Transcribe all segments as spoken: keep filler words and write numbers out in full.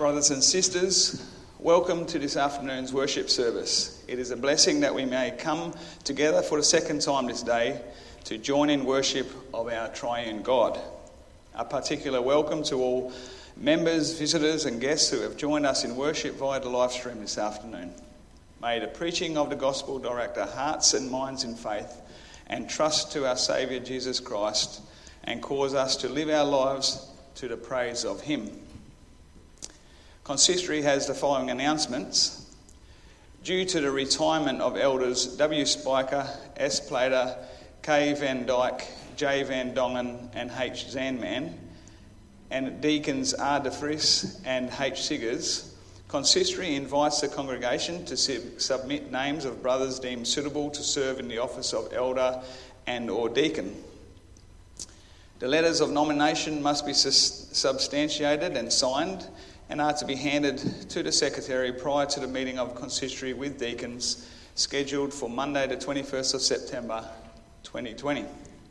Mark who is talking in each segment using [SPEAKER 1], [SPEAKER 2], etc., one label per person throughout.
[SPEAKER 1] Brothers and sisters, welcome to this afternoon's worship service. It is a blessing that we may come together for the second time this day to join in worship of our triune God. A particular welcome to all members, visitors and guests who have joined us in worship via the live stream this afternoon. May the preaching of the gospel direct our hearts and minds in faith and trust to our Saviour Jesus Christ and cause us to live our lives to the praise of him. Consistory has the following announcements. Due to the retirement of elders W. Spiker, S. Plater, K. Van Dyke, J. Van Dongen and H. Zanman, and deacons R. De Vries and H. Siggers, Consistory invites the congregation to submit names of brothers deemed suitable to serve in the office of elder and or deacon. The letters of nomination must be substantiated and signed and are to be handed to the secretary prior to the meeting of consistory with deacons scheduled for Monday the twenty-first of September twenty twenty.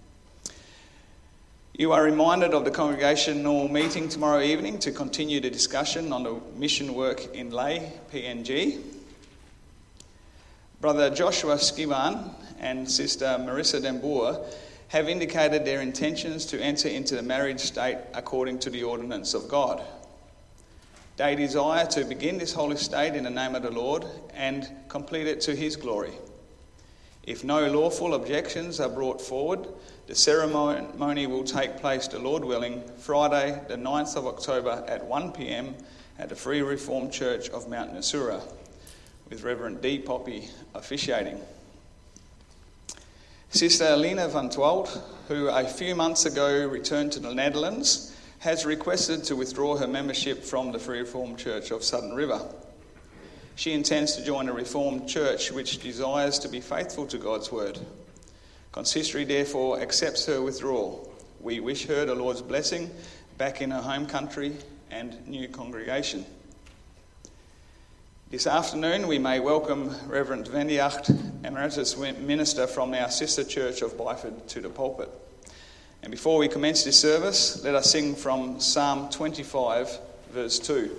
[SPEAKER 1] You are reminded of the congregational meeting tomorrow evening to continue the discussion on the mission work in lay, P N G. Brother Joshua Skiban and Sister Marissa Dembour have indicated their intentions to enter into the marriage state according to the ordinance of God. They desire to begin this holy state in the name of the Lord and complete it to his glory. If no lawful objections are brought forward, the ceremony will take place, the Lord willing, Friday the ninth of October at one p.m. at the Free Reformed Church of Mount Nasura, with Reverend D. Poppy officiating. Sister Alina van Twalt, who a few months ago returned to the Netherlands, has requested to withdraw her membership from the Free Reformed Church of Southern River. She intends to join a Reformed church which desires to be faithful to God's word. Consistory therefore accepts her withdrawal. We wish her the Lord's blessing back in her home country and new congregation. This afternoon we may welcome Reverend Van Jacht, Emeritus Minister from our sister church of Byford, to the pulpit. And before we commence this service, let us sing from Psalm twenty-five, verse two.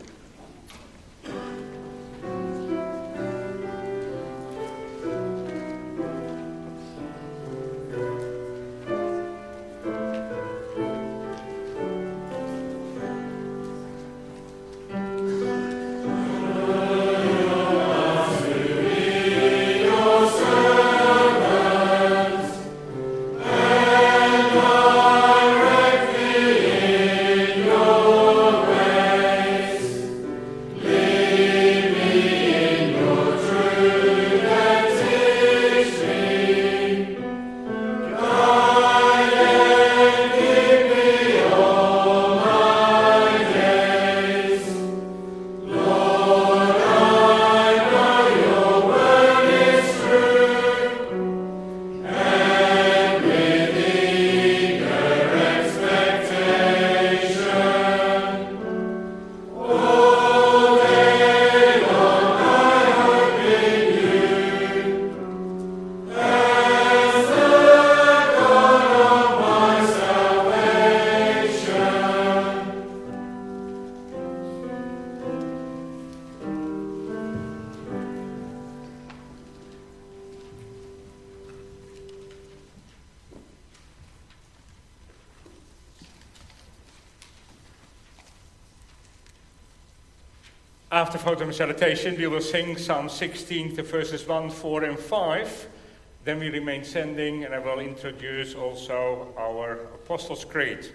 [SPEAKER 2] After photo salutation, we will sing Psalm sixteen, the verses one, four, and five. Then we remain standing, and I will introduce also our Apostles' Creed.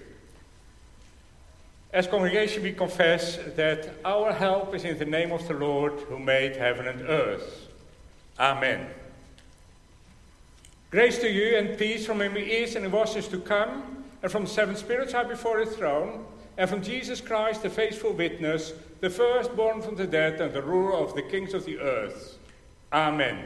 [SPEAKER 2] As congregation, we confess that our help is in the name of the Lord who made heaven and earth. Amen. Grace to you and peace from him who is and who was is to come, and from the seven spirits who are before his throne, and from Jesus Christ, the faithful witness, the firstborn from the dead and the ruler of the kings of the earth. Amen.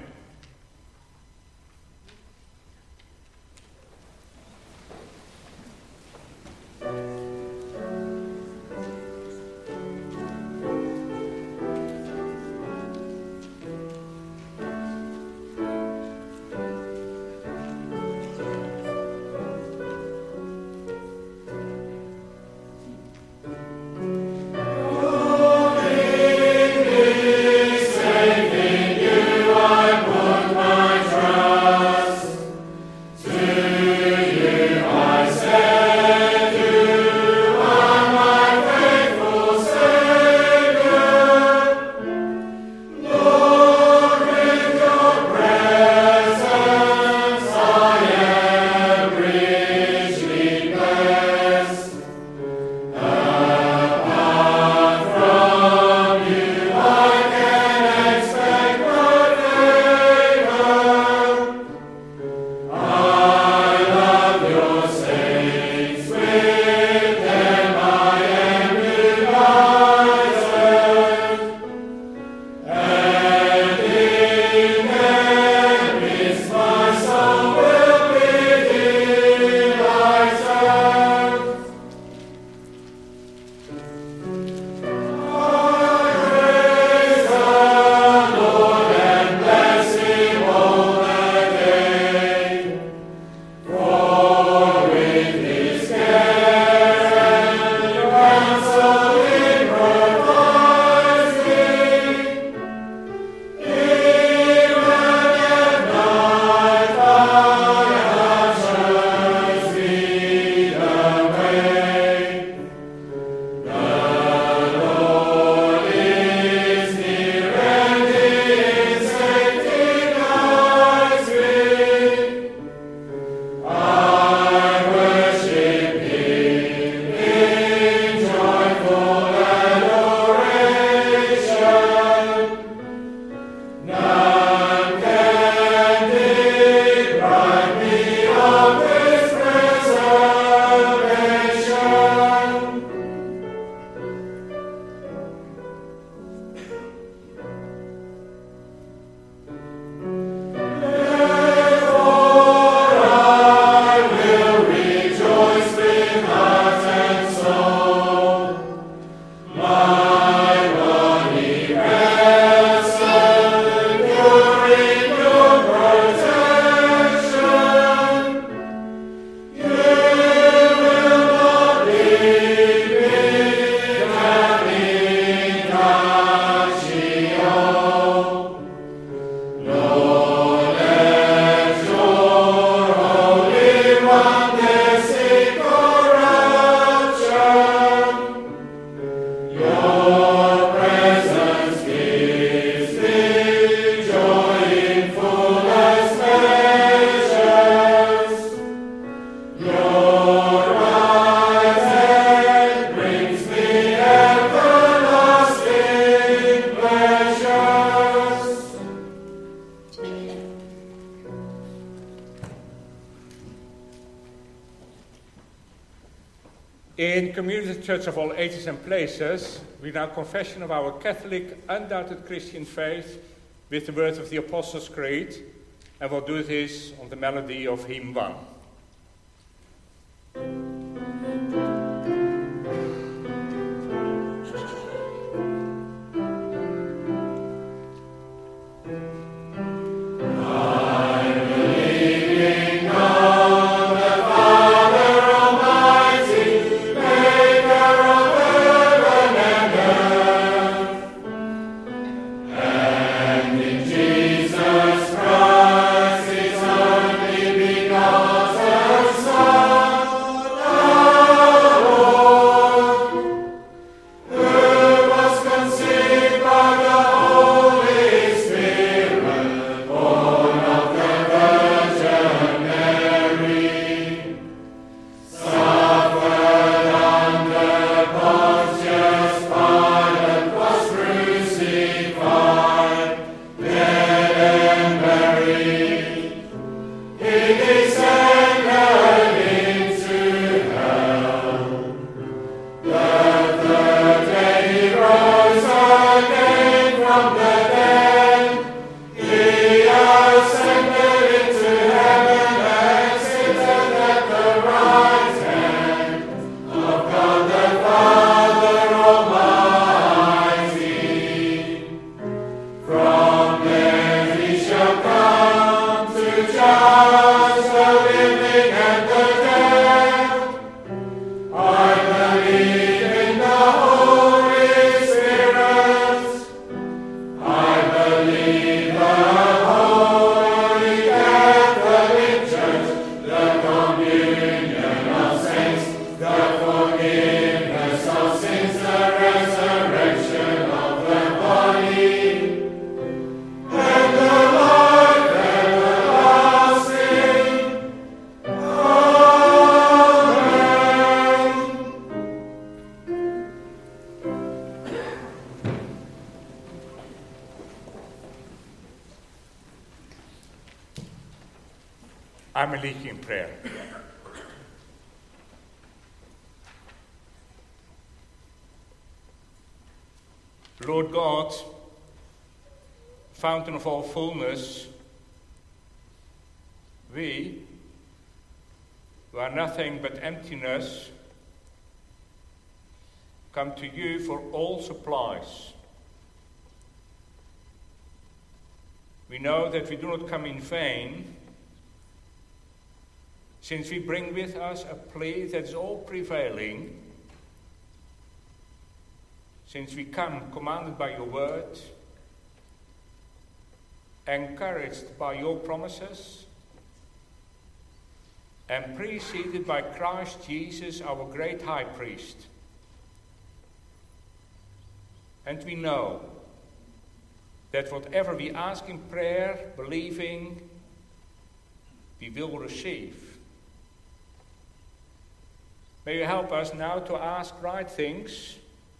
[SPEAKER 3] Oh
[SPEAKER 2] In Community Church of All Ages and Places, we now confession of our Catholic, undoubted Christian faith with the words of the Apostles' Creed, and we'll do this on the melody of hymn one. I'm a lead in prayer. Lord God, fountain of all fullness, we, who are nothing but emptiness, come to you for all supplies. We know that we do not come in vain, since we bring with us a plea that is all prevailing, since we come commanded by your word, encouraged by your promises, and preceded by Christ Jesus, our great high priest. And we know that whatever we ask in prayer, believing, we will receive. May you help us now to ask right things,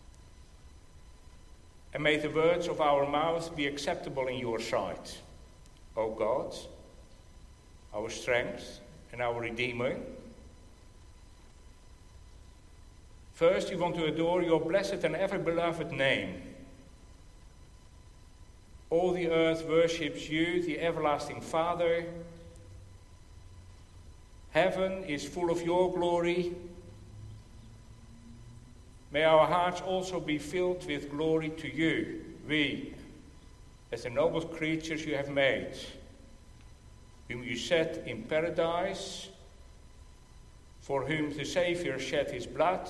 [SPEAKER 2] and may the words of our mouth be acceptable in your sight, O God, our strength and our Redeemer. First, we want to adore your blessed and ever-beloved name. All the earth worships you, the everlasting Father. Heaven is full of your glory. May our hearts also be filled with glory to you, we, as the noble creatures you have made, whom you set in paradise, for whom the Savior shed his blood.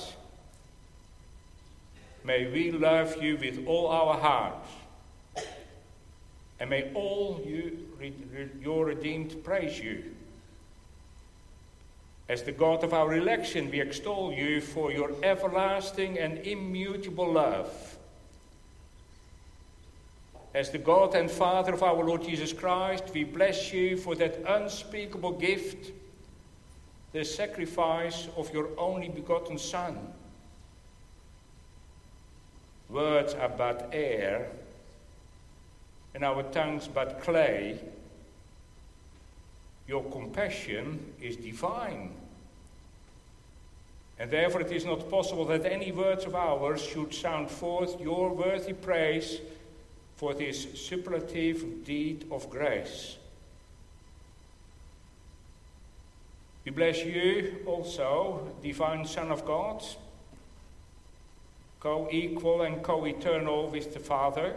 [SPEAKER 2] May we love you with all our hearts, and may all you, your redeemed praise you. As the God of our election, we extol you for your everlasting and immutable love. As the God and Father of our Lord Jesus Christ, we bless you for that unspeakable gift, the sacrifice of your only begotten Son. Words are but air, and our tongues but clay. Your compassion is divine. And therefore it is not possible that any words of ours should sound forth your worthy praise for this superlative deed of grace. We bless you also, divine Son of God, co-equal and co-eternal with the Father,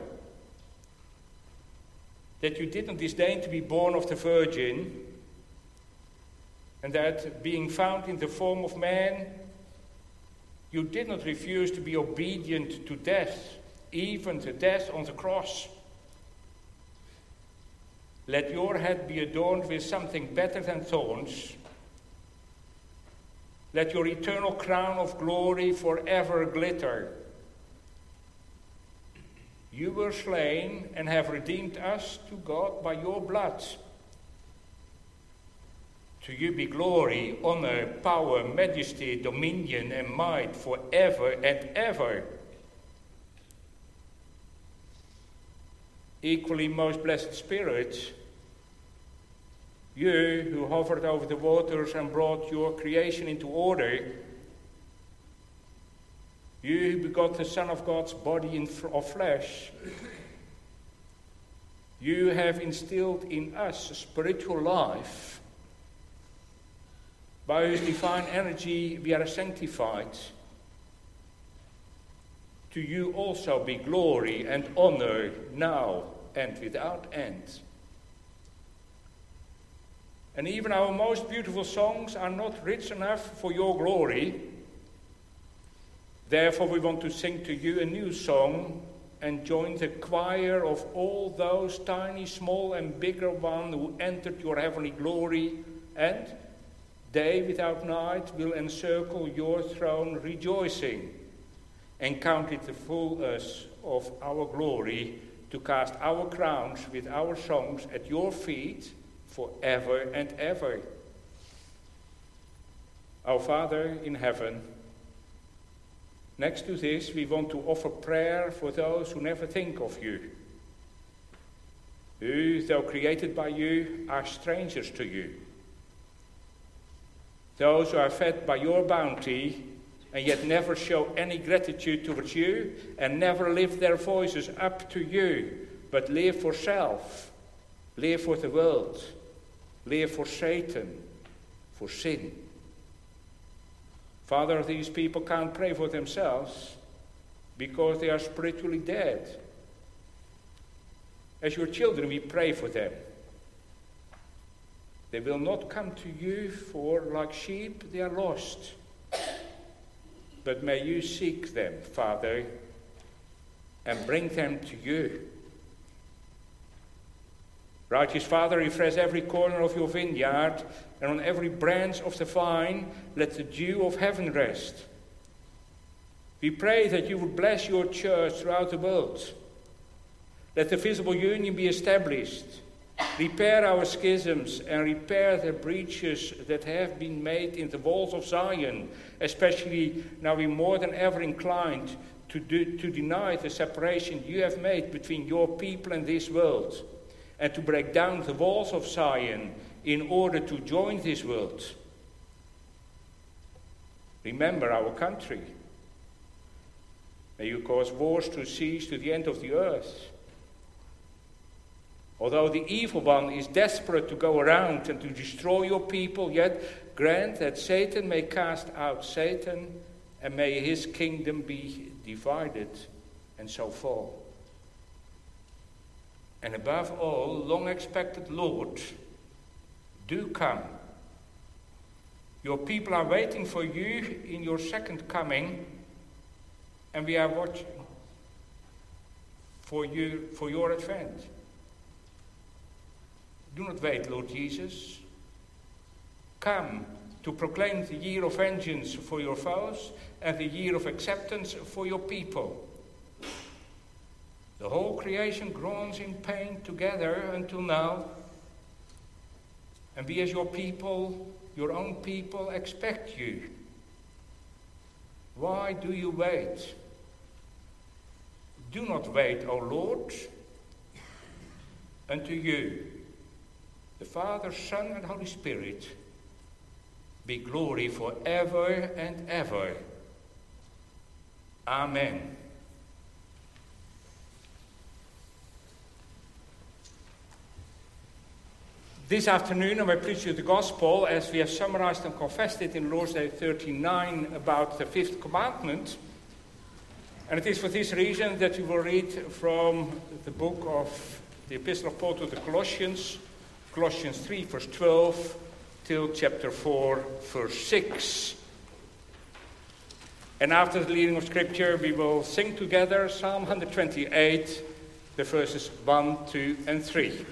[SPEAKER 2] that you did not disdain to be born of the Virgin, and that being found in the form of man, you did not refuse to be obedient to death, even to death on the cross. Let your head be adorned with something better than thorns. Let your eternal crown of glory forever glitter. You were slain and have redeemed us to God by your blood. To you be glory, honor, power, majesty, dominion, and might forever and ever. Equally, most blessed Spirit, you who hovered over the waters and brought your creation into order, you who begot the Son of God's body in f- of flesh, you have instilled in us a spiritual life, by whose divine energy we are sanctified. To you also be glory and honor now and without end. And even our most beautiful songs are not rich enough for your glory. Therefore we want to sing to you a new song and join the choir of all those tiny, small and bigger ones who entered your heavenly glory, and day without night will encircle your throne rejoicing, and count it the fullness of our glory to cast our crowns with our songs at your feet forever and ever. Our Father in heaven, next to this we want to offer prayer for those who never think of you, who, though created by you, are strangers to you. Those who are fed by your bounty and yet never show any gratitude towards you and never lift their voices up to you, but live for self, live for the world, live for Satan, for sin. Father, these people can't pray for themselves because they are spiritually dead. As your children, we pray for them. They will not come to you, for like sheep they are lost. But may you seek them, Father, and bring them to you. Righteous Father, refresh every corner of your vineyard, and on every branch of the vine let the dew of heaven rest. We pray that you would bless your church throughout the world. Let the visible union be established. Repair our schisms and repair the breaches that have been made in the walls of Zion, especially now we're more than ever inclined to, do, to deny the separation you have made between your people and this world, and to break down the walls of Zion in order to join this world. Remember our country. May you cause wars to cease to the end of the earth. Although the evil one is desperate to go around and to destroy your people, yet grant that Satan may cast out Satan, and may his kingdom be divided and so fall. And above all, long expected Lord, do come. Your people are waiting for you in your second coming, and we are watching for you for your advent. Do not wait, Lord Jesus. Come to proclaim the year of vengeance for your foes and the year of acceptance for your people. The whole creation groans in pain together until now, and we as your people, your own people, expect you. Why do you wait? Do not wait, O Lord, unto you, the Father, Son, and Holy Spirit, be glory forever and ever. Amen. This afternoon I will preach you the gospel as we have summarized and confessed it in Lord's Day thirty-nine about the fifth commandment. And it is for this reason that we will read from the book of the Epistle of Paul to the Colossians, Colossians three verse twelve till chapter four verse six. And after the reading of Scripture we will sing together Psalm one twenty-eight, the verses one, two and three.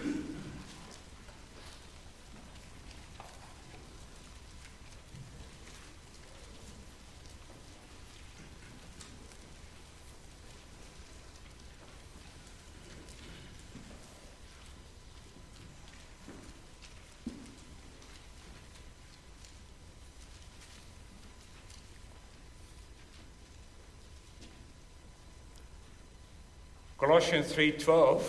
[SPEAKER 2] Colossians three twelve.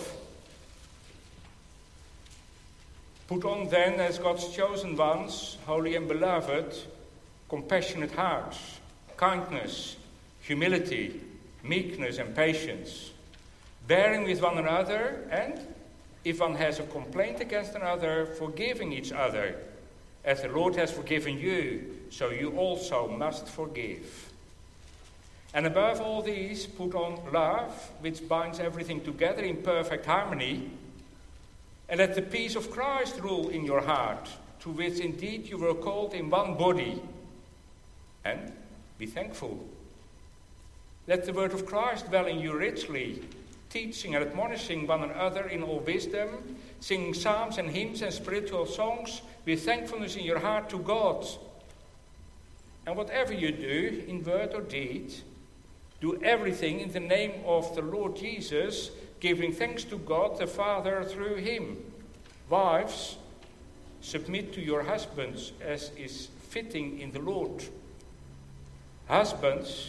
[SPEAKER 2] Put on then as God's chosen ones, holy and beloved, compassionate hearts, kindness, humility, meekness and patience, bearing with one another, and if one has a complaint against another, forgiving each other, as the Lord has forgiven you, so you also must forgive. And above all these, put on love, which binds everything together in perfect harmony, and let the peace of Christ rule in your heart, to which indeed you were called in one body, and be thankful. Let the word of Christ dwell in you richly, teaching and admonishing one another in all wisdom, singing psalms and hymns and spiritual songs with thankfulness in your heart to God. And whatever you do, in word or deed, do everything in the name of the Lord Jesus, giving thanks to God the Father through him. Wives, submit to your husbands as is fitting in the Lord. Husbands,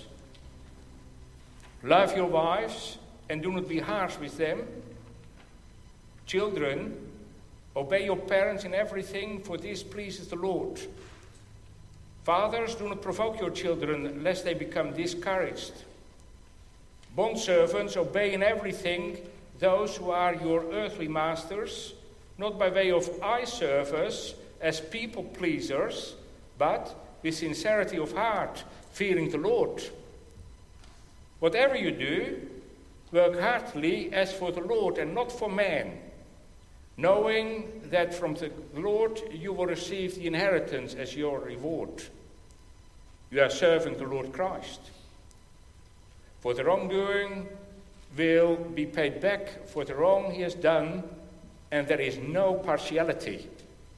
[SPEAKER 2] love your wives and do not be harsh with them. Children, obey your parents in everything, for this pleases the Lord. Fathers, do not provoke your children, lest they become discouraged. Bondservants, obey in everything those who are your earthly masters, not by way of eye service as people pleasers, but with sincerity of heart, fearing the Lord. Whatever you do, work heartily as for the Lord and not for man, knowing that from the Lord you will receive the inheritance as your reward. You are serving the Lord Christ. For the wrongdoing will be paid back for the wrong he has done, and there is no partiality.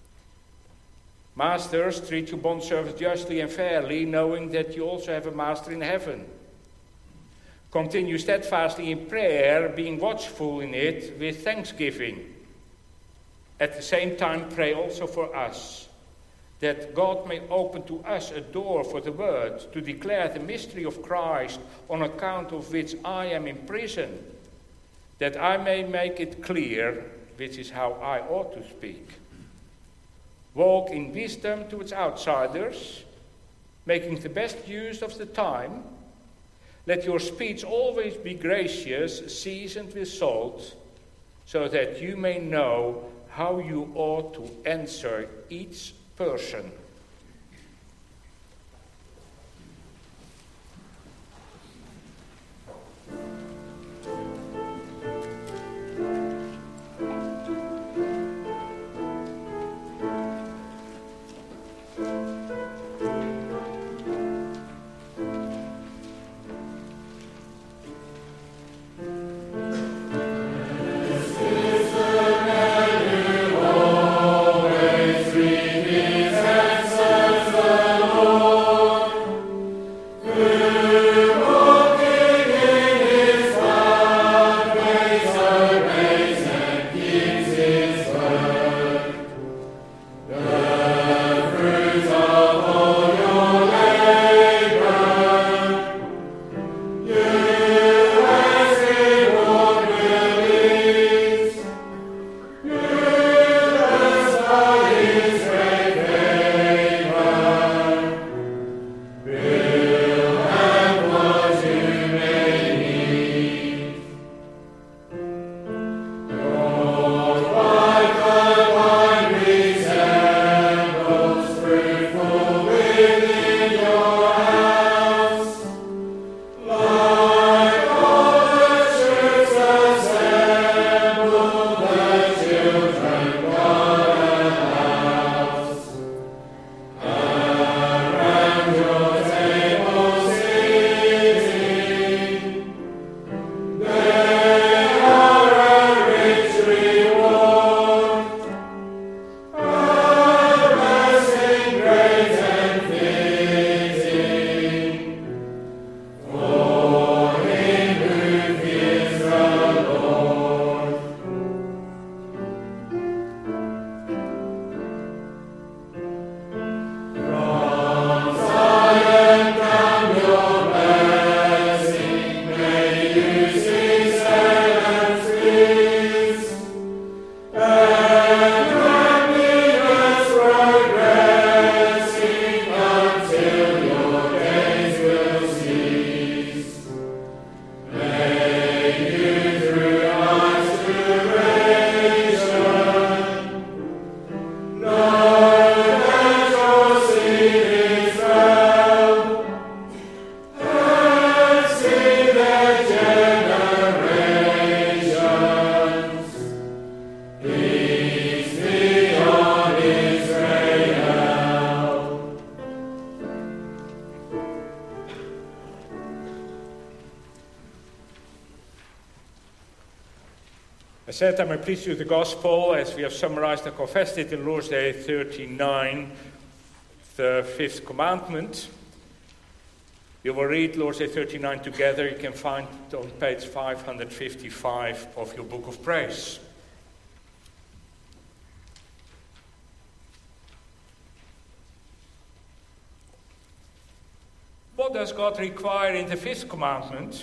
[SPEAKER 2] Masters, treat your bondservants justly and fairly, knowing that you also have a master in heaven. Continue steadfastly in prayer, being watchful in it with thanksgiving. At the same time, pray also for us, that God may open to us a door for the word, to declare the mystery of Christ, on account of which I am in prison, that I may make it clear, which is how I ought to speak. Walk in wisdom towards outsiders, making the best use of the time. Let your speech always be gracious, seasoned with salt, so that you may know how you ought to answer each person.
[SPEAKER 3] Always read his
[SPEAKER 2] I said I'm pleased with the gospel as we have summarized and confessed it in Lord's Day thirty-nine, the fifth commandment. We will read Lord's Day thirty-nine together. You can find it on page five hundred fifty-five of your book of praise. What does God require in the fifth commandment?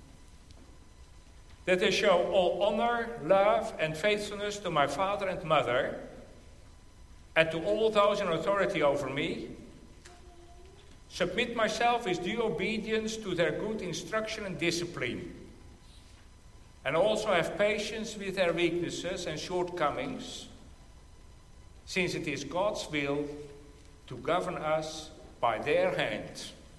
[SPEAKER 2] That I show all honor, love, and faithfulness to my father and mother, and to all those in authority over me. Submit myself with due obedience to their good instruction and discipline, and also have patience with their weaknesses and shortcomings, since it is God's will to govern us by their hand.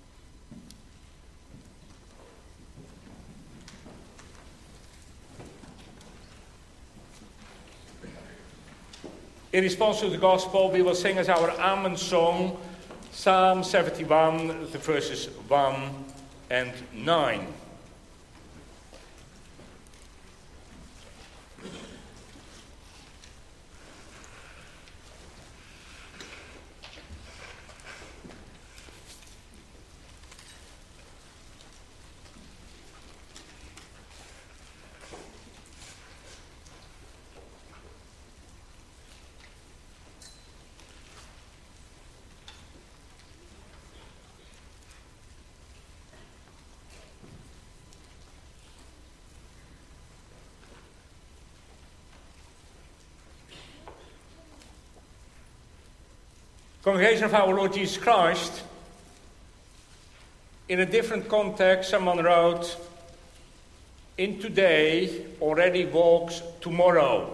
[SPEAKER 2] In response to the gospel, we will sing as our Amen song, Psalm seventy-one, the verses one and nine. Congregation of our Lord Jesus Christ, in a different context, someone wrote, "In today already walks tomorrow."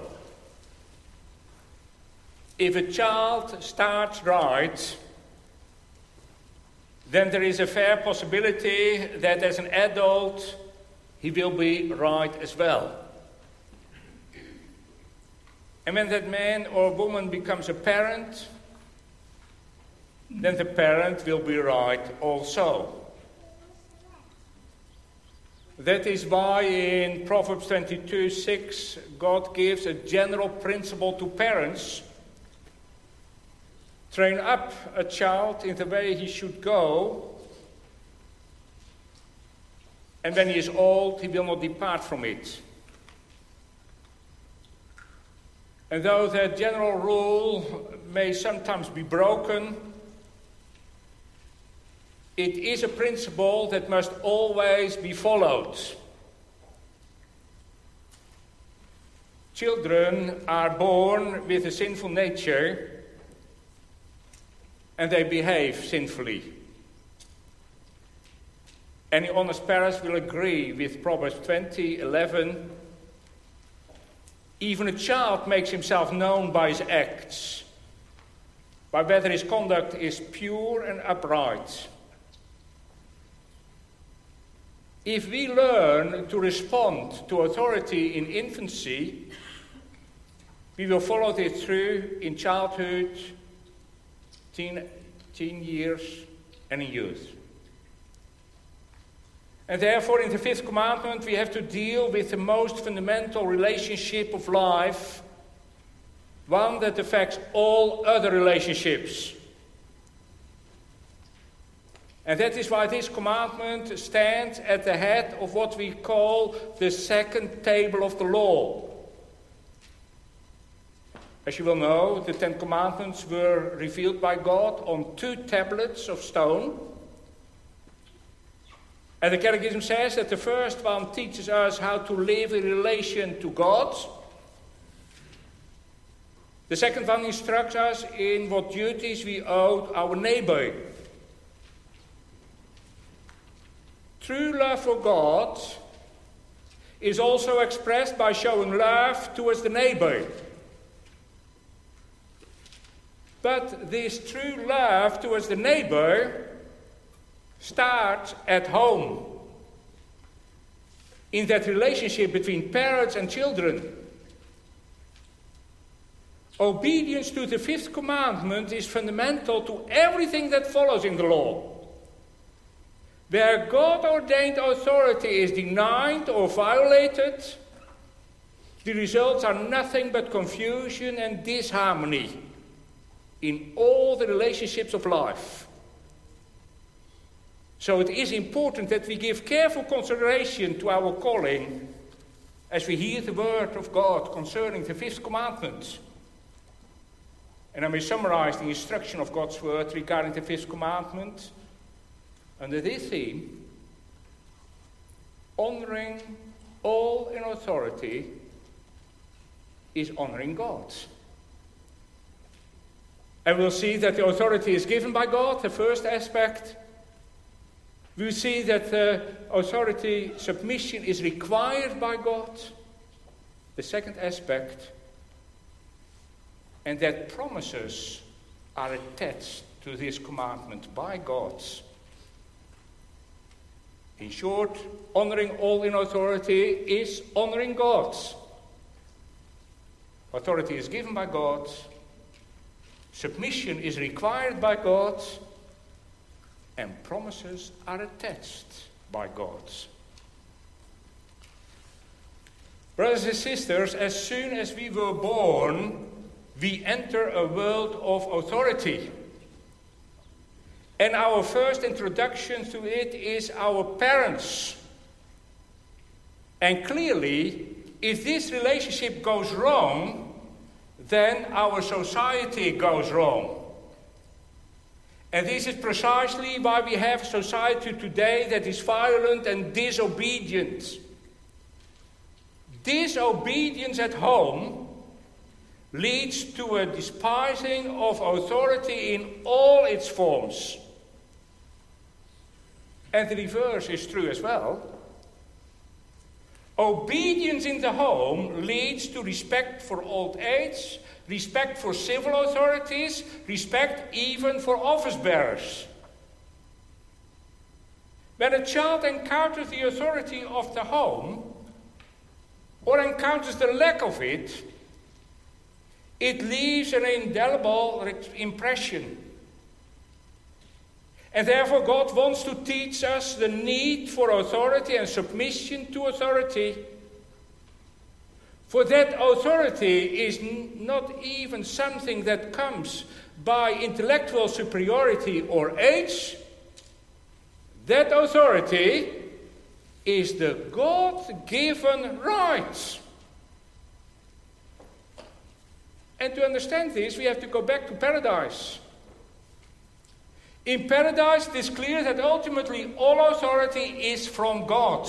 [SPEAKER 2] If a child starts right, then there is a fair possibility that as an adult he will be right as well. And when that man or woman becomes a parent, then the parent will be right also. That is why in Proverbs twenty-two six, God gives a general principle to parents. Train up a child in the way he should go, and when he is old, he will not depart from it. And though that general rule may sometimes be broken, it is a principle that must always be followed. Children are born with a sinful nature, and they behave sinfully. Any honest parents will agree with Proverbs twenty eleven. Even a child makes himself known by his acts, by whether his conduct is pure and upright. If we learn to respond to authority in infancy, we will follow it through in childhood, teen, teen years, and in youth. And therefore, in the fifth commandment, we have to deal with the most fundamental relationship of life, one that affects all other relationships. And that is why this commandment stands at the head of what we call the second table of the law. As you will know, the Ten Commandments were revealed by God on two tablets of stone. And the Catechism says that the first one teaches us how to live in relation to God. The second one instructs us in what duties we owe our neighbor. True love for God is also expressed by showing love towards the neighbor. But this true love towards the neighbor starts at home, in that relationship between parents and children. Obedience to the fifth commandment is fundamental to everything that follows in the law. Where God-ordained authority is denied or violated, The results are nothing but confusion and disharmony in all the relationships of life. So it is important that we give careful consideration to our calling as we hear the word of God concerning the fifth commandment. And I may summarize the instruction of God's word regarding the fifth commandment under this theme: honoring all in authority is honoring God. And we'll see that the authority is given by God, the first aspect. We see that the authority submission is required by God, the second aspect, and that promises are attached to this commandment by God. In short, honoring all in authority is honoring God. Authority is given by God. Submission is required by God. And promises are attached by God. Brothers and sisters, as soon as we were born, we enter a world of authority. And our first introduction to it is our parents. And clearly, if this relationship goes wrong, then our society goes wrong. And this is precisely why we have a society today that is violent and disobedient. Disobedience at home leads to a despising of authority in all its forms. And the reverse is true as well. Obedience in the home leads to respect for old age, respect for civil authorities, respect even for office bearers. When a child encounters the authority of the home, or encounters the lack of it, it leaves an indelible impression. And therefore God wants to teach us the need for authority and submission to authority. For that authority is n- not even something that comes by intellectual superiority or age. That authority is the God-given right. And to understand this, we have to go back to paradise. In paradise, it is clear that ultimately all authority is from God.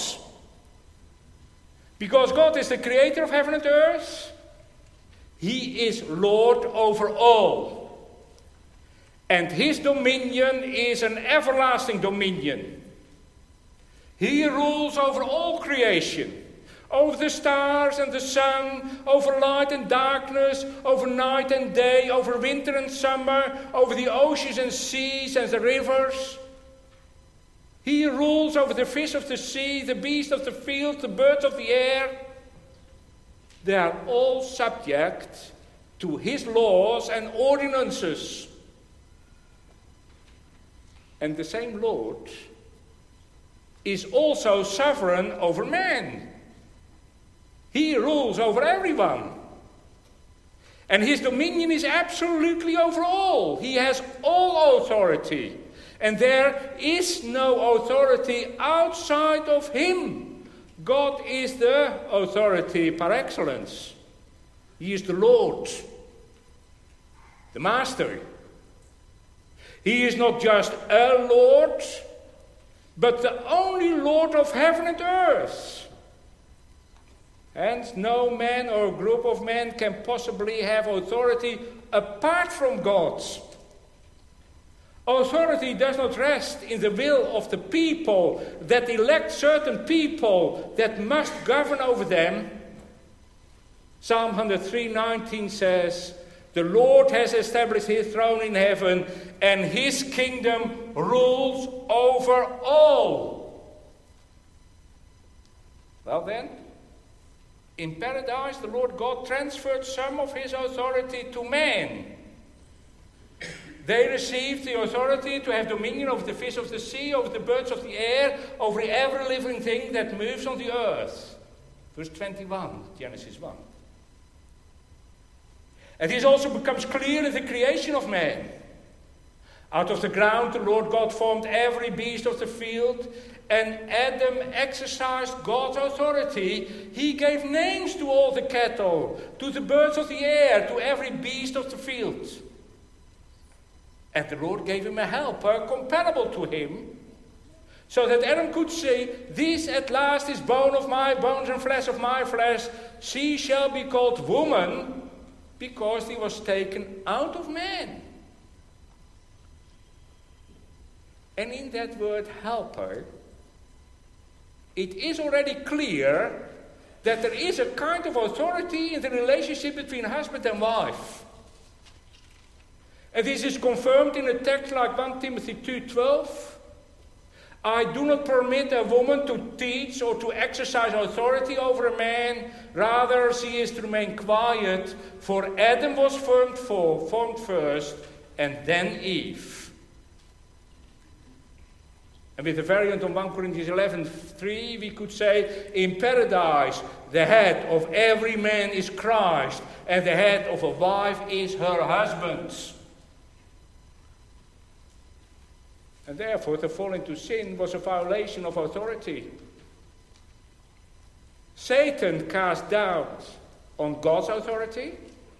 [SPEAKER 2] Because God is the creator of heaven and earth, He is Lord over all. And His dominion is an everlasting dominion. He rules over all creation, over the stars and the sun, over light and darkness, over night and day, over winter and summer, over the oceans and seas and the rivers. He rules over the fish of the sea, the beasts of the field, the birds of the air. They are all subject to His laws and ordinances. And the same Lord is also sovereign over man. He rules over everyone. And His dominion is absolutely over all. He has all authority. And there is no authority outside of Him. God is the authority par excellence. He is the Lord, the Master. He is not just a Lord, but the only Lord of heaven and earth. And no man or group of men can possibly have authority apart from God. Authority does not rest in the will of the people that elect certain people that must govern over them. Psalm one oh three nineteen says, "The Lord has established His throne in heaven, and His kingdom rules over all." Well then, in paradise, the Lord God transferred some of His authority to man. They received the authority to have dominion over the fish of the sea, over the birds of the air, over every living thing that moves on the earth. Verse twenty-one, Genesis one. And this also becomes clear in the creation of man. Out of the ground the Lord God formed every beast of the field, and Adam exercised God's authority. He gave names to all the cattle, to the birds of the air, to every beast of the field. And the Lord gave him a helper comparable to him, so that Adam could say, "This at last is bone of my bones and flesh of my flesh. She shall be called woman, because he was taken out of man." And in that word helper, it is already clear that there is a kind of authority in the relationship between husband and wife. And this is confirmed in a text like First Timothy two twelve. "I do not permit a woman to teach or to exercise authority over a man. Rather, she is to remain quiet, for Adam was formed, for, formed first, and then Eve." And with the variant on First Corinthians eleven three, we could say, "In paradise, the head of every man is Christ, and the head of a wife is her husband." And therefore, the fall into sin was a violation of authority. Satan cast doubt on God's authority.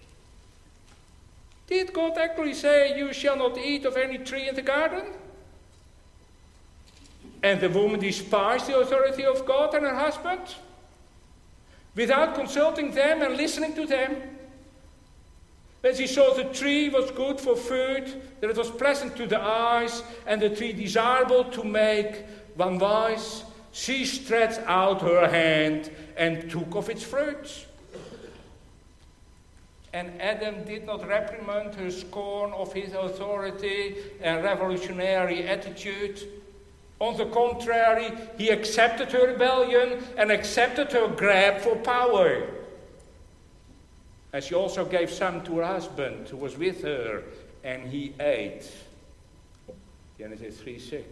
[SPEAKER 2] Did God actually say, "You shall not eat of any tree in the garden"? And the woman despised the authority of God and her husband, without consulting them and listening to them. When she saw the tree was good for food, that it was pleasant to the eyes, and the tree desirable to make one wise, she stretched out her hand and took of its fruit. And Adam did not reprimand her scorn of his authority and revolutionary attitude. On the contrary, he accepted her rebellion and accepted her grab for power. And she also gave some to her husband who was with her, and he ate. Genesis three six.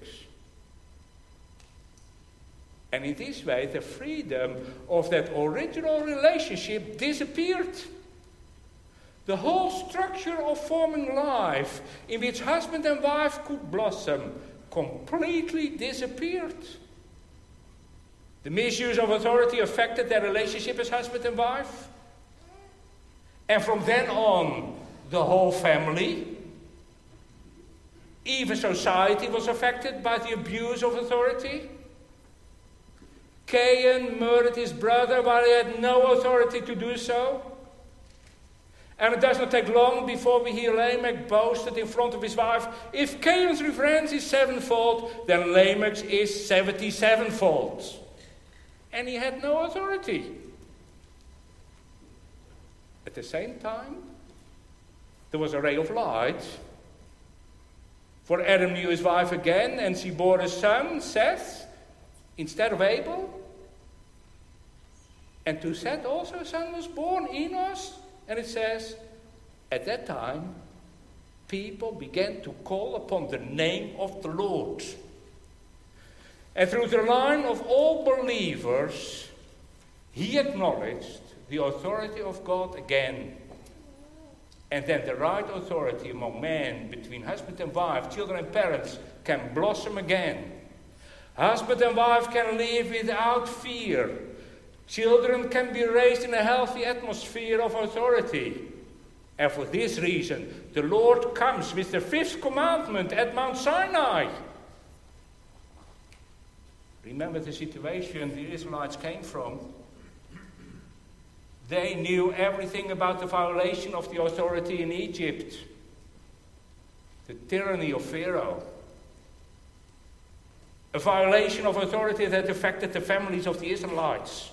[SPEAKER 2] And in this way, the freedom of that original relationship disappeared. The whole structure of forming life in which husband and wife could blossom completely disappeared. The misuse of authority affected their relationship as husband and wife. And from then on, the whole family, even society, was affected by the abuse of authority. Cain murdered his brother while he had no authority to do so. And it does not take long before we hear Lamech boasted in front of his wife, "If Cain's revenge is sevenfold, then Lamech's is seventy-sevenfold." And he had no authority. At the same time, there was a ray of light. For Adam knew his wife again, and she bore a son, Seth, instead of Abel. And to Seth also a son was born, Enos. And it says, at that time, people began to call upon the name of the Lord. And through the line of all believers, he acknowledged the authority of God again. And then the right authority among men, between husband and wife, children and parents, can blossom again. Husband and wife can live without fear. Children can be raised in a healthy atmosphere of authority. And for this reason, the Lord comes with the fifth commandment at Mount Sinai. Remember the situation the Israelites came from? They knew everything about the violation of the authority in Egypt. The tyranny of Pharaoh. A violation of authority that affected the families of the Israelites.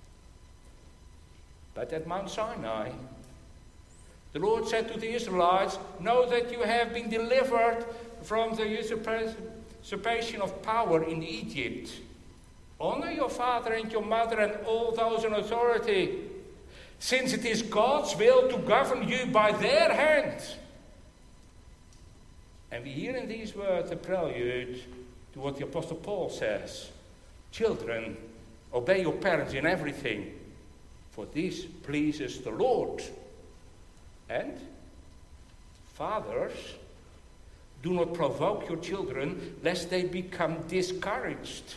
[SPEAKER 2] But at Mount Sinai, the Lord said to the Israelites, "Know that you have been delivered from the usurpation of power in Egypt. Honor your father and your mother and all those in authority, since it is God's will to govern you by their hand." And we hear in these words a prelude to what the Apostle Paul says. Children, obey your parents in everything. for this pleases the Lord. And fathers, do not provoke your children, lest they become discouraged.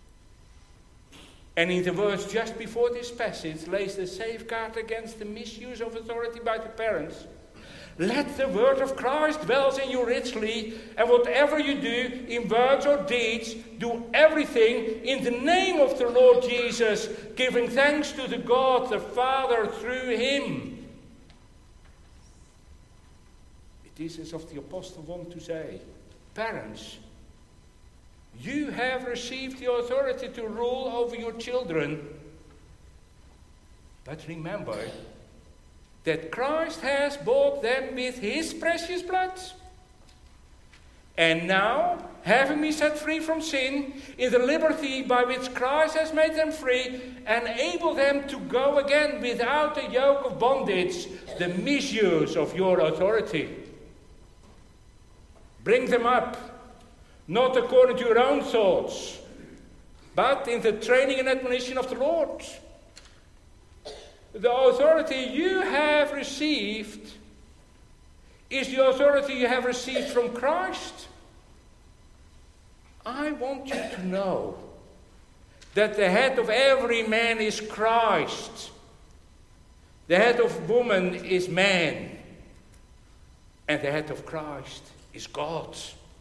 [SPEAKER 2] And in the verse just before this passage lays the safeguard against the misuse of authority by the parents. Let the word of Christ dwell in you richly, and whatever you do, in words or deeds, do everything in the name of the Lord Jesus, giving thanks to the God the Father through him. It is as if the apostle wanted to say, parents, you have received the authority to rule over your children. But remember that Christ has bought them with his precious blood. And now, having been set free from sin, in the liberty by which Christ has made them free, enable them to go again without a yoke of bondage, the misuse of your authority. Bring them up, not according to your own thoughts, but in the training and admonition of the Lord. The authority you have received is the authority you have received from Christ. I want you to know that the head of every man is Christ. The head of woman is man. And the head of Christ is God.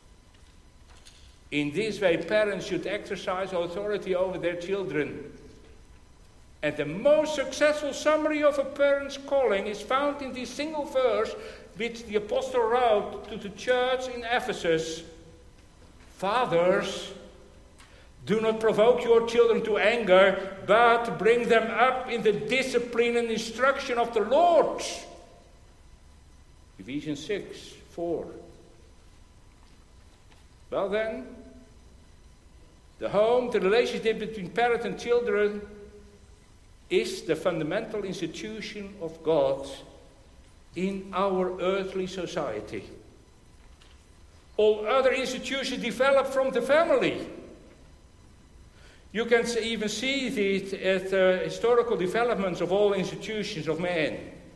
[SPEAKER 2] In this way, parents should exercise authority over their children. And the most successful summary of a parent's calling is found in this single verse which the apostle wrote to the church in Ephesus. Fathers, do not provoke your children to anger, but bring them up in the discipline and instruction of the Lord. Ephesians six, four. Well then, the home, the relationship between parent and children, is the fundamental institution of God in our earthly society. All other institutions develop from the family. You can even see this at the historical developments of all institutions of man.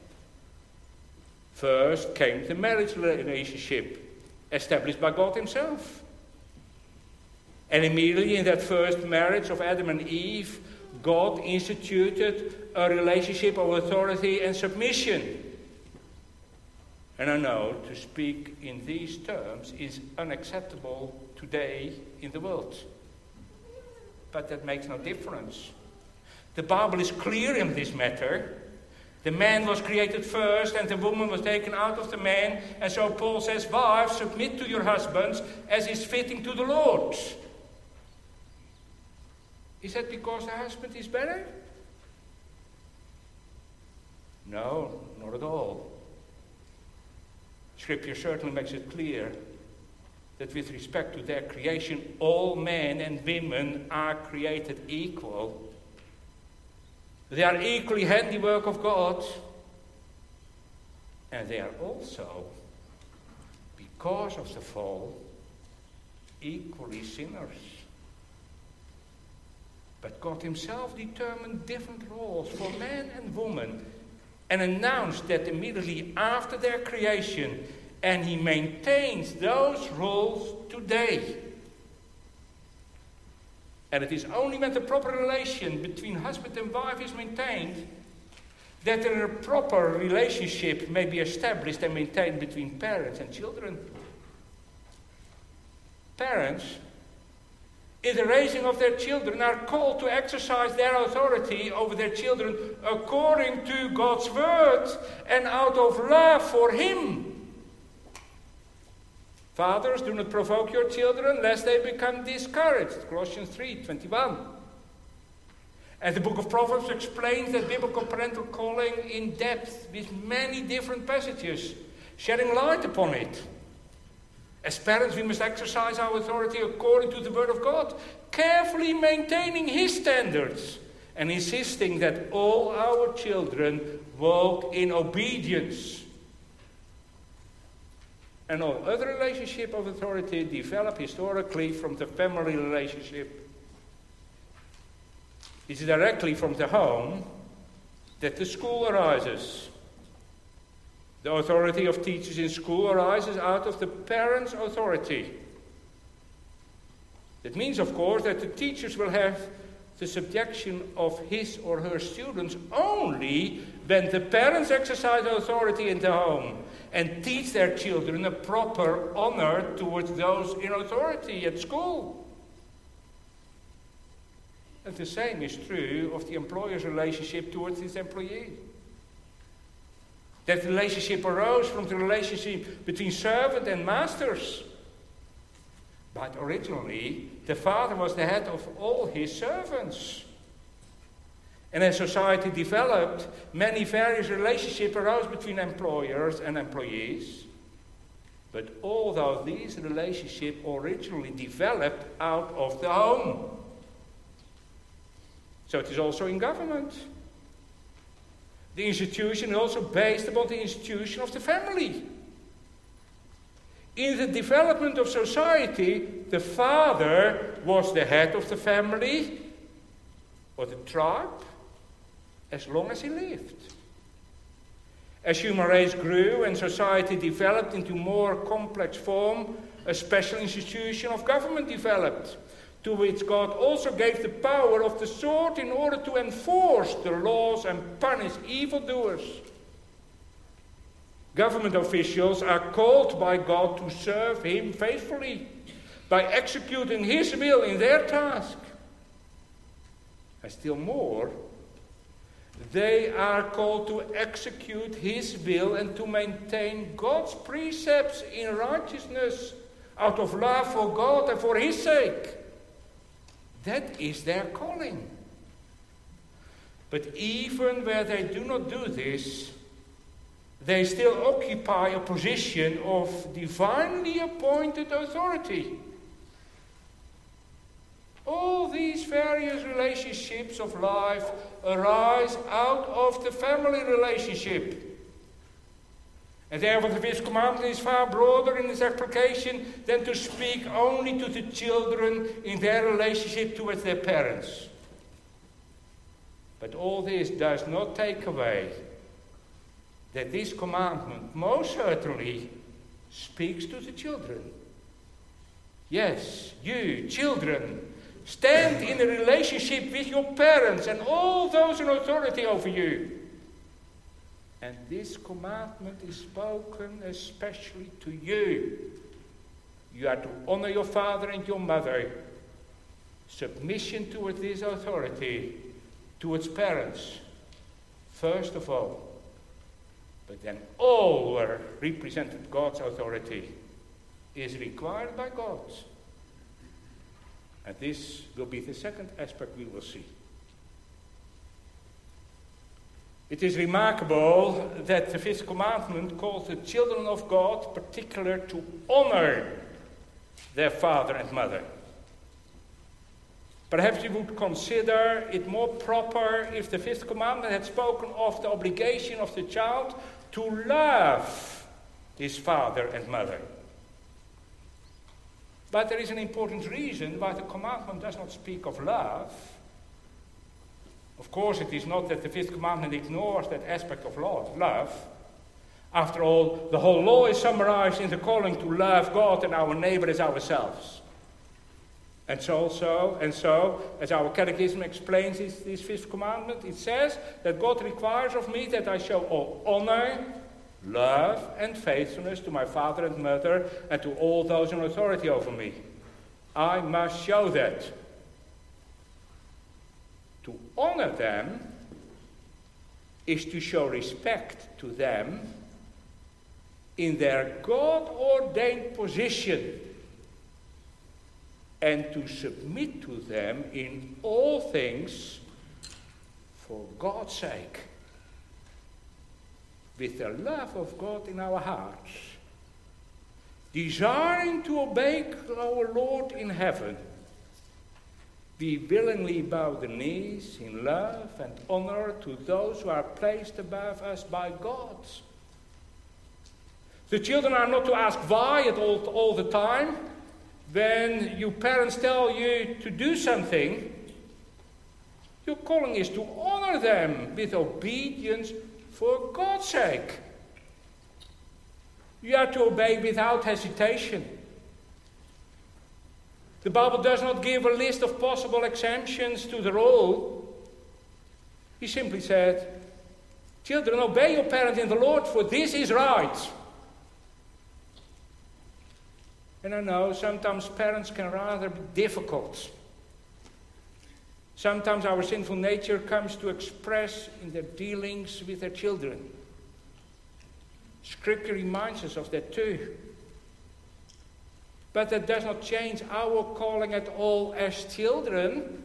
[SPEAKER 2] First came the marriage relationship, established by God himself. And immediately in that first marriage of Adam and Eve, God instituted a relationship of authority and submission. And I know to speak in these terms is unacceptable today in the world. But that makes no difference. The Bible is clear in this matter. The man was created first and the woman was taken out of the man. And so Paul says, wives, submit to your husbands as is fitting to the Lord. Is that because the husband is better? No, not at all. Scripture certainly makes it clear that with respect to their creation, all men and women are created equal. They are equally handiwork of God. And they are also, because of the fall, equally sinners. But God himself determined different roles for man and woman and announced that immediately after their creation, and he maintains those roles today. And it is only when the proper relation between husband and wife is maintained that a proper relationship may be established and maintained between parents and children. Parents, in the raising of their children, are called to exercise their authority over their children according to God's word and out of love for him. Fathers, do not provoke your children lest they become discouraged. Colossians three twenty-one. And the book of Proverbs explains that biblical parental calling in depth with many different passages, shedding light upon it. As parents, we must exercise our authority according to the Word of God, carefully maintaining His standards and insisting that all our children walk in obedience. And all other relationship of authority develop historically from the family relationship. It's directly from the home that the school arises. The authority of teachers in school arises out of the parents' authority. That means, of course, that the teachers will have the subjection of his or her students only when the parents exercise authority in the home and teach their children a proper honor towards those in authority at school. And the same is true of the employer's relationship towards his employee. That relationship arose from the relationship between servant and masters. But originally, the father was the head of all his servants. And as society developed, many various relationships arose between employers and employees. But although these relationships originally developed out of the home. So it is also in government. The institution is also based upon the institution of the family. In the development of society, the father was the head of the family or the tribe as long as he lived. As human race grew and society developed into more complex form, a special institution of government developed, to which God also gave the power of the sword in order to enforce the laws and punish evildoers. Government officials are called by God to serve him faithfully by executing his will in their task. And still more, they are called to execute his will and to maintain God's precepts in righteousness out of love for God and for his sake. That is their calling. But even where they do not do this, they still occupy a position of divinely appointed authority. All these various relationships of life arise out of the family relationship. And therefore the fifth commandment is far broader in its application than to speak only to the children in their relationship towards their parents. But all this does not take away that this commandment most certainly speaks to the children. Yes, you, children, stand in a relationship with your parents and all those in authority over you. And this commandment is spoken especially to you. You are to honor your father and your mother. Submission towards this authority, towards parents, first of all. But then all who are represented God's authority is required by God. And this will be the second aspect we will see. It is remarkable that the fifth commandment calls the children of God particular to honor their father and mother. Perhaps you would consider it more proper if the fifth commandment had spoken of the obligation of the child to love his father and mother. But there is an important reason why the commandment does not speak of love. Of course, it is not that the fifth commandment ignores that aspect of love. After all, the whole law is summarized in the calling to love God and our neighbor as ourselves. And so, also, and so, as our catechism explains this, this fifth commandment, it says that God requires of me that I show all honor, love, and faithfulness to my father and mother and to all those in authority over me. I must show that. To honor them is to show respect to them in their God-ordained position and to submit to them in all things for God's sake, with the love of God in our hearts, desiring to obey our Lord in heaven. We willingly bow the knees in love and honor to those who are placed above us by God. The children are not to ask why at all, all the time. When your parents tell you to do something, your calling is to honor honor them with obedience for God's sake. You are to obey without hesitation. The Bible does not give a list of possible exemptions to the rule. He simply said, children, obey your parents in the Lord, for this is right. And I know sometimes parents can rather be difficult. Sometimes our sinful nature comes to express in their dealings with their children. Scripture reminds us of that too. But that does not change our calling at all as children.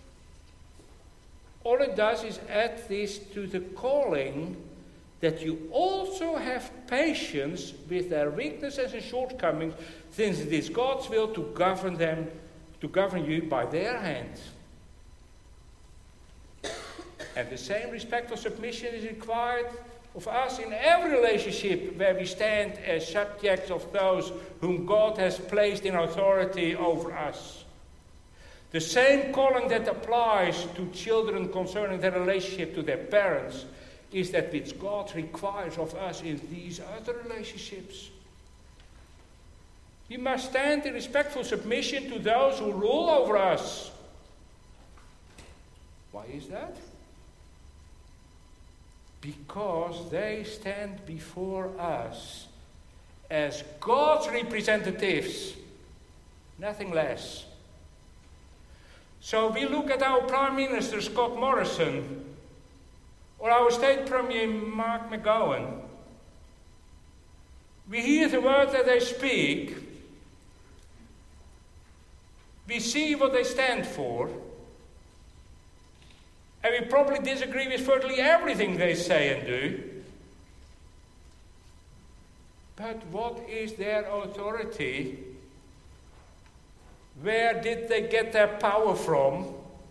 [SPEAKER 2] All it does is add this to the calling, that you also have patience with their weaknesses and shortcomings, since it is God's will to govern them, to govern you by their hand. And the same respectful submission is required of us in every relationship where we stand as subjects of those whom God has placed in authority over us. The same calling that applies to children concerning their relationship to their parents is that which God requires of us in these other relationships. We must stand in respectful submission to those who rule over us. Why is that? Because they stand before us as God's representatives, nothing less. So we look at our Prime Minister Scott Morrison or our State Premier Mark McGowan. We hear the words that they speak. We see what they stand for. And we probably disagree with virtually everything they say and do. But what is their authority? Where did they get their power from?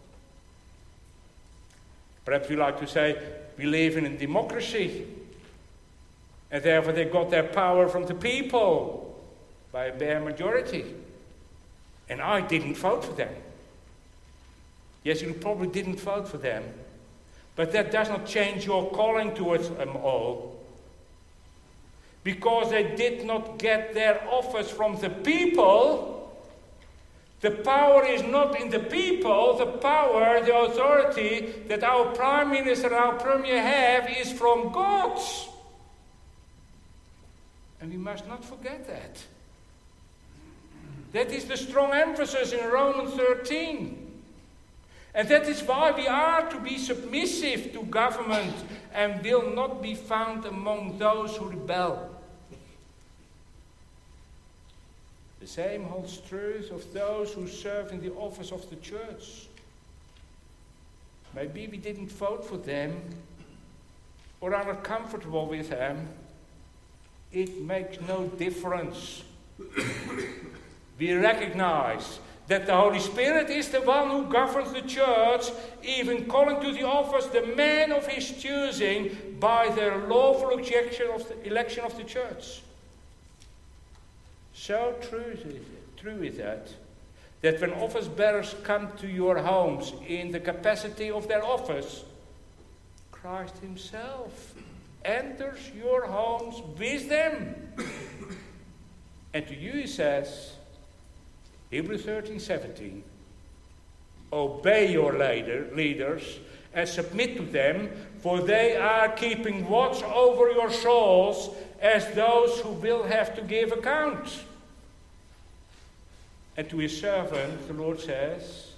[SPEAKER 2] Perhaps we like to say we live in a democracy, and therefore they got their power from the people by a bare majority. And I didn't vote for them. Yes, you probably didn't vote for them, but that does not change your calling towards them all. Because they did not get their office from the people, the power is not in the people. The power, the authority that our Prime Minister and our Premier have is from God. And we must not forget that. That is the strong emphasis in Romans thirteen. And that is why we are to be submissive to government and will not be found among those who rebel. The same holds true of those who serve in the office of the church. Maybe we didn't vote for them or are not comfortable with them. It makes no difference. We recognize that the Holy Spirit is the one who governs the church, even calling to the office the man of his choosing by their lawful election of the, election of the church. So true is it, true is that, that when office bearers come to your homes in the capacity of their office, Christ himself enters your homes with them. And to you he says, Hebrews thirteen seventeen, obey your leader, leaders and submit to them, for they are keeping watch over your souls as those who will have to give account. And to his servant, the Lord says,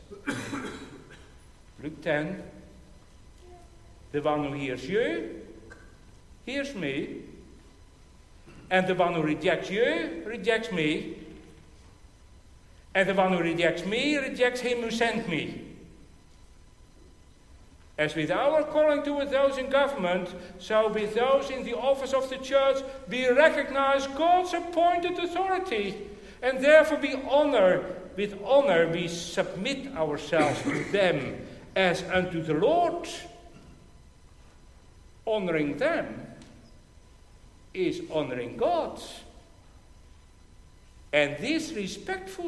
[SPEAKER 2] Luke ten, the one who hears you, hears me, and the one who rejects you, rejects me. And the one who rejects me, rejects him who sent me. As with our calling towards those in government, so with those in the office of the church, we recognize God's appointed authority. And therefore we honor, with honor, we submit ourselves to them as unto the Lord. Honoring them is honoring God. And this respectful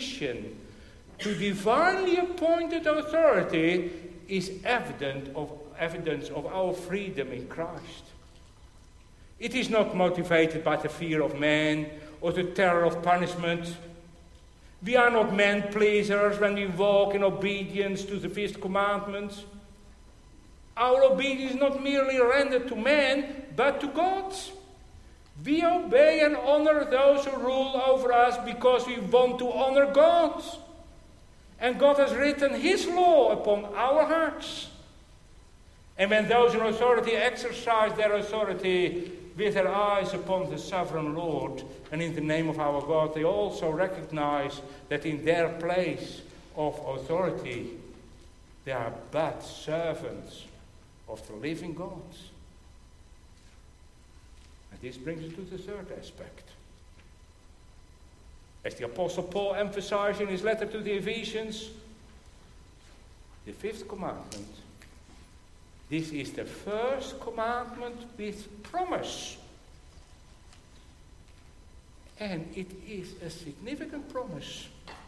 [SPEAKER 2] submission to divinely appointed authority is evident of evidence of our freedom in Christ. It is not motivated by the fear of man or the terror of punishment. We are not man-pleasers when we walk in obedience to the fifth commandment. Our obedience is not merely rendered to man, but to God. We obey and honor those who rule over us because we want to honor God. And God has written His law upon our hearts. And when those in authority exercise their authority with their eyes upon the sovereign Lord and in the name of our God, they also recognize that in their place of authority, they are but servants of the living God. And this brings us to the third aspect. As the Apostle Paul emphasized in his letter to the Ephesians, the fifth commandment, this is the first commandment with promise. And it is a significant promise.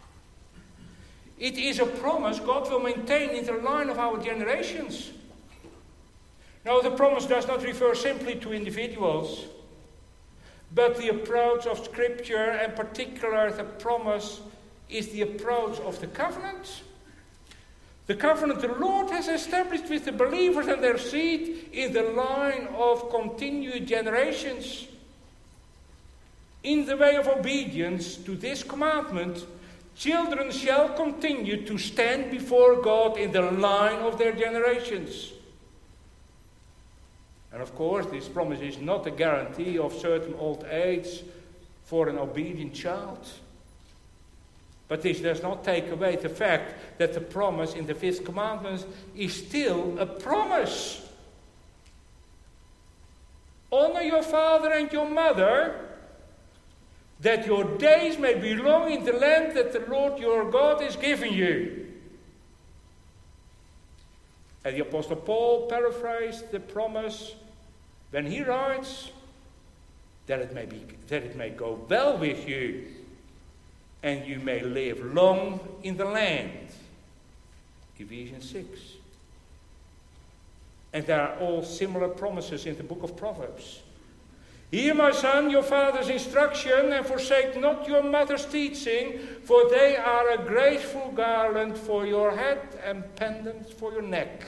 [SPEAKER 2] It is a promise God will maintain in the line of our generations. Now, the promise does not refer simply to individuals, but the approach of Scripture, and particularly the promise, is the approach of the covenant. The covenant the Lord has established with the believers and their seed in the line of continued generations. In the way of obedience to this commandment, children shall continue to stand before God in the line of their generations. And of course, this promise is not a guarantee of certain old age for an obedient child. But this does not take away the fact that the promise in the fifth commandment is still a promise. Honor your father and your mother, that your days may be long in the land that the Lord your God is giving you. And the Apostle Paul paraphrased the promise when he writes that it may be, that it may go well with you, and you may live long in the land. Ephesians six. And there are all similar promises in the book of Proverbs. Hear, my son, your father's instruction, and forsake not your mother's teaching, for they are a graceful garland for your head and pendants for your neck.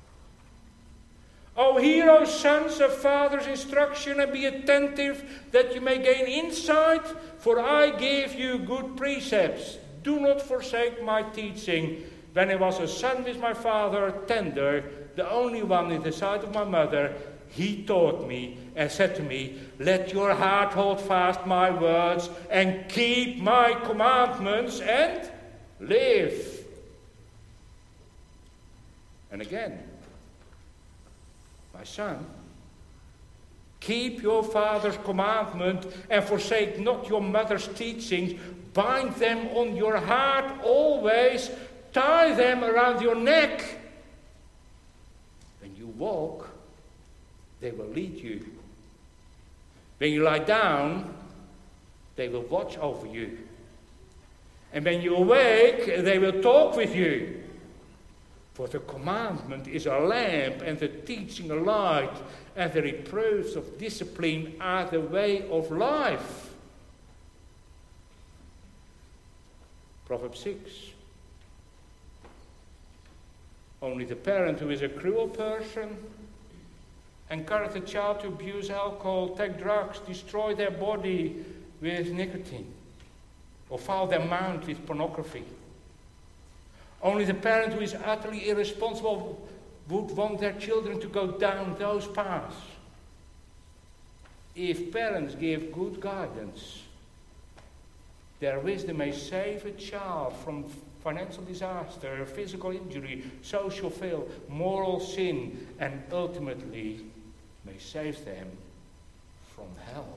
[SPEAKER 2] O hear, O sons, of father's instruction, and be attentive, that you may gain insight, for I gave you good precepts. Do not forsake my teaching. When I was a son with my father, tender, the only one in the sight of my mother, he taught me and said to me, let your heart hold fast my words, and keep my commandments, and live. And again, my son, keep your father's commandment and forsake not your mother's teachings. Bind them on your heart always. Tie them around your neck. When you walk, they will lead you. When you lie down, they will watch over you. And when you awake, they will talk with you. For the commandment is a lamp, and the teaching a light, and the reproofs of discipline are the way of life. Proverbs six. Only the parent who is a cruel person, encourage the child to abuse alcohol, take drugs, destroy their body with nicotine, or foul their mind with pornography. Only the parent who is utterly irresponsible would want their children to go down those paths. If parents give good guidance, their wisdom may save a child from financial disaster, physical injury, social fail, moral sin, and ultimately may save them from hell.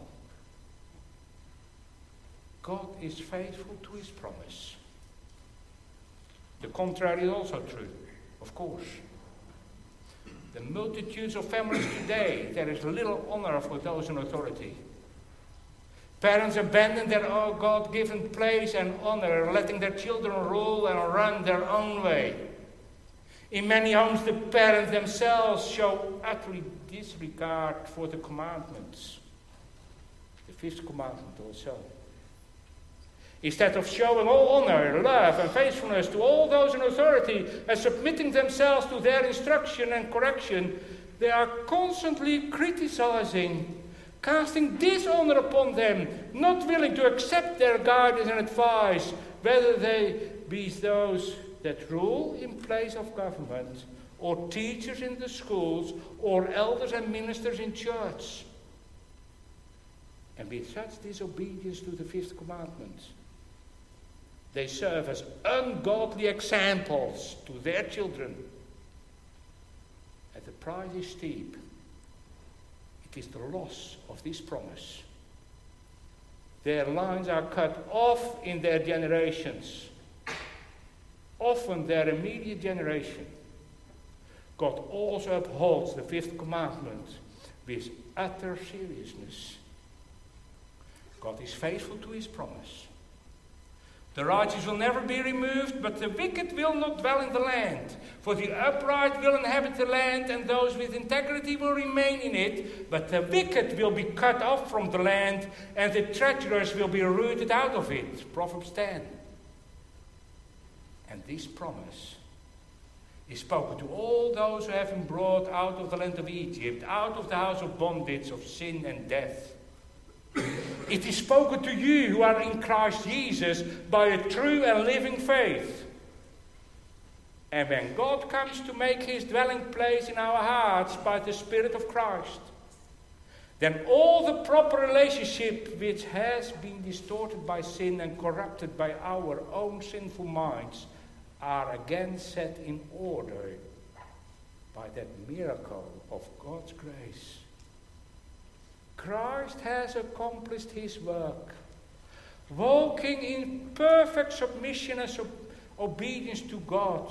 [SPEAKER 2] God is faithful to his promise. The contrary is also true, of course. The multitudes of families today, there is little honor for those in authority. Parents abandon their God-given place and honor, letting their children rule and run their own way. In many homes, the parents themselves show utterly disregard for the commandments. The fifth commandment also. Instead of showing all honor, love, and faithfulness to all those in authority and submitting themselves to their instruction and correction, they are constantly criticizing, casting dishonor upon them, not willing to accept their guidance and advice, whether they be those that rule in place of government, or teachers in the schools, or elders and ministers in church. And with such disobedience to the fifth commandment, they serve as ungodly examples to their children. And the price is steep. It is the loss of this promise. Their lines are cut off in their generations. Often their immediate generation. God also upholds the fifth commandment with utter seriousness. God is faithful to his promise. The righteous will never be removed, but the wicked will not dwell in the land. For the upright will inhabit the land, and those with integrity will remain in it. But the wicked will be cut off from the land, and the treacherous will be rooted out of it. Proverbs ten. And this promise is spoken to all those who have been brought out of the land of Egypt, out of the house of bondage, of sin and death. It is spoken to you who are in Christ Jesus by a true and living faith. And when God comes to make his dwelling place in our hearts by the Spirit of Christ, then all the proper relationship which has been distorted by sin and corrupted by our own sinful minds are again set in order by that miracle of God's grace. Christ has accomplished his work, walking in perfect submission and sub- obedience to God,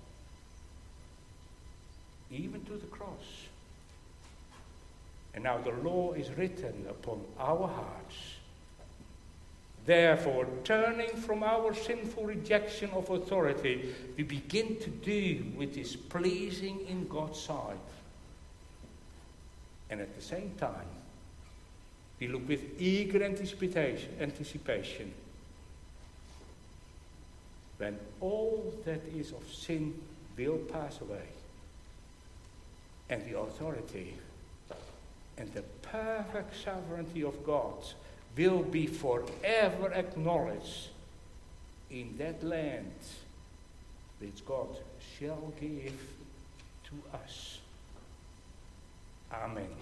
[SPEAKER 2] even to the cross. And now the law is written upon our hearts. Therefore, turning from our sinful rejection of authority, we begin to do what is pleasing in God's sight. And at the same time, we look with eager anticipation, anticipation when all that is of sin will pass away, and the authority and the perfect sovereignty of God will be forever acknowledged in that land which God shall give to us. Amen.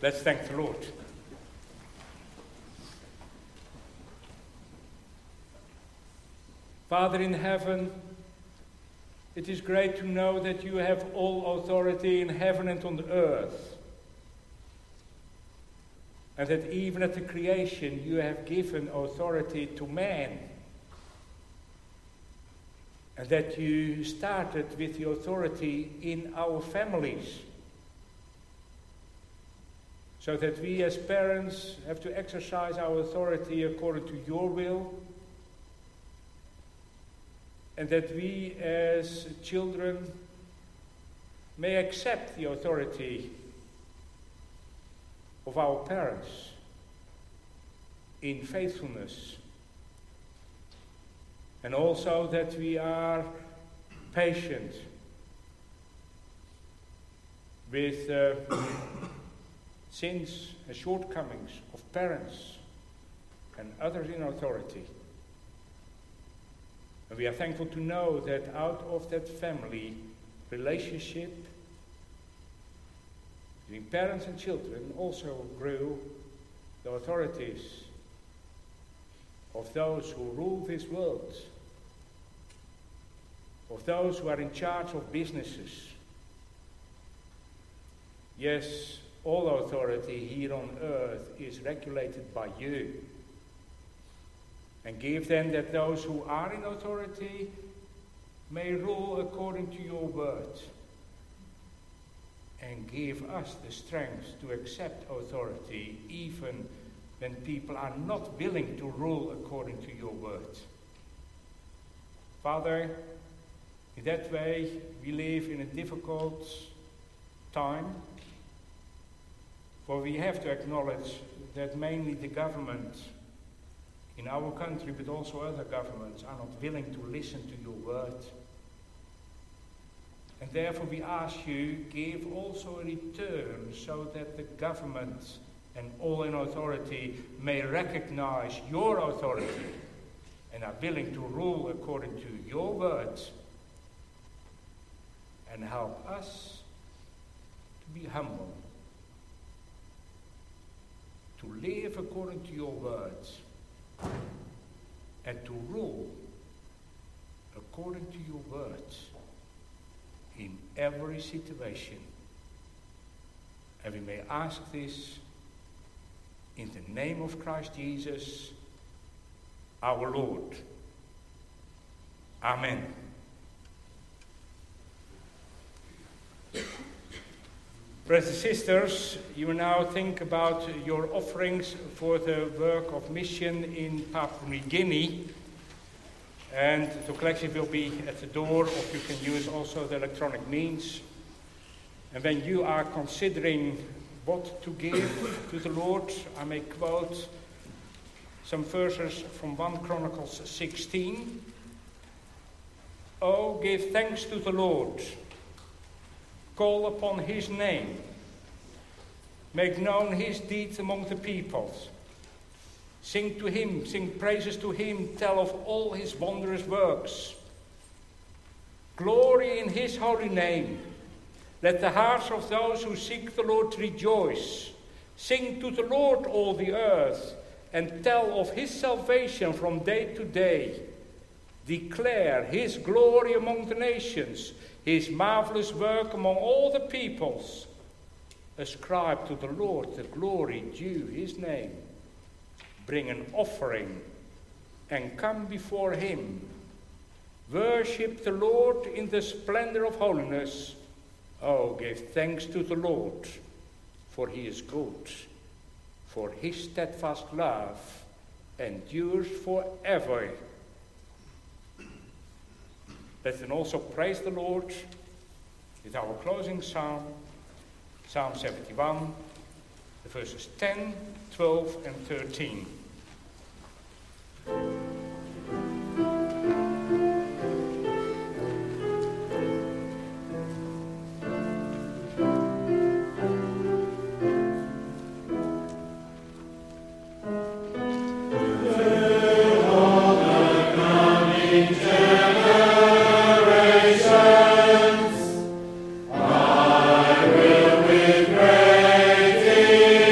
[SPEAKER 2] Let's thank the Lord. Father in heaven, it is great to know that you have all authority in heaven and on the earth. And that even at the creation you have given authority to man. And that you started with the authority in our families. So that we as parents have to exercise our authority according to your will. And that we as children may accept the authority of our parents in faithfulness. And also that we are patient with uh, sins and shortcomings of parents and others in authority. And we are thankful to know that out of that family relationship between parents and children also grew the authorities of those who rule this world, of those who are in charge of businesses. Yes, all authority here on earth is regulated by you. And give them that those who are in authority may rule according to your word. And give us the strength to accept authority even when people are not willing to rule according to your word. Father, in that way we live in a difficult time, for we have to acknowledge that mainly the government in our country, but also other governments, are not willing to listen to your word. And therefore we ask you, give also a return so that the government and all in authority may recognize your authority and are willing to rule according to your words, and help us to be humble, to live according to your words, and to rule according to your words in every situation. And we may ask this in the name of Christ Jesus, our Lord. Amen. Brothers and sisters, you will now think about your offerings for the work of mission in Papua New Guinea. And the collection will be at the door, or you can use also the electronic means. And when you are considering what to give to the Lord, I may quote some verses from First Chronicles sixteen. Oh, give thanks to the Lord. Call upon his name. Make known his deeds among the peoples. Sing to him, sing praises to him, tell of all his wondrous works. Glory in his holy name. Let the hearts of those who seek the Lord rejoice. Sing to the Lord all the earth, and tell of his salvation from day to day. Declare his glory among the nations, his marvelous work among all the peoples. Ascribe to the Lord the glory due his name. Bring an offering and come before him. Worship the Lord in the splendor of holiness. Oh, give thanks to the Lord, for he is good, for his steadfast love endures forever. Let's then also praise the Lord with our closing psalm, Psalm seventy-one, the verses ten, twelve, and thirteen.
[SPEAKER 3] I will with great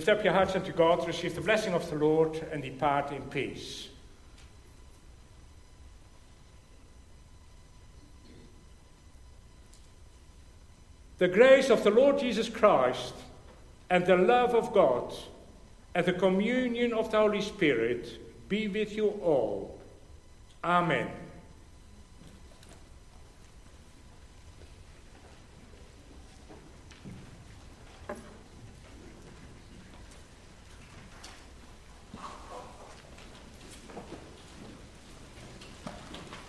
[SPEAKER 2] Lift up your hearts unto God, receive the blessing of the Lord, and depart in peace. The grace of the Lord Jesus Christ, and the love of God, and the communion of the Holy Spirit be with you all. Amen.